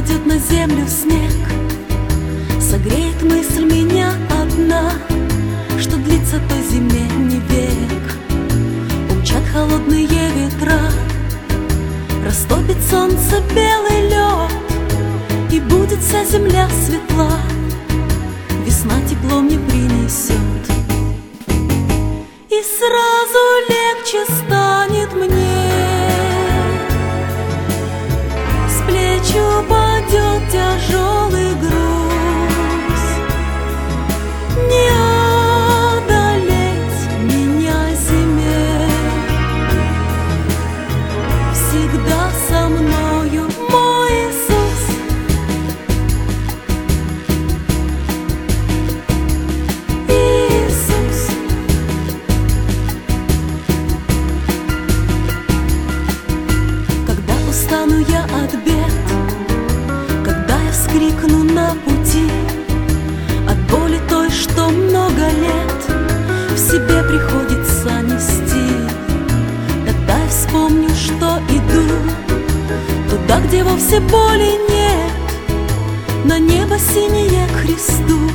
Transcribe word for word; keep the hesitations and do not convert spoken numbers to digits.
упадет на землю снег, согреет мысль меня одна, что длится той зиме не век. Умчат холодные ветра, растопит солнце белый лед, и будет вся земля светла, весна тепло мне принесет. И сразу легче станет мне, с плеч упадет тяжелый груз. Не одолеть меня зиме, всегда со мною мой Иисус. Иисус. Когда устану я от бед, когда я вскрикну на пути от боли той, что много лет в себе приходится нести, тогда я вспомню, что иду туда, где вовсе боли нет, на небо синее к Христу.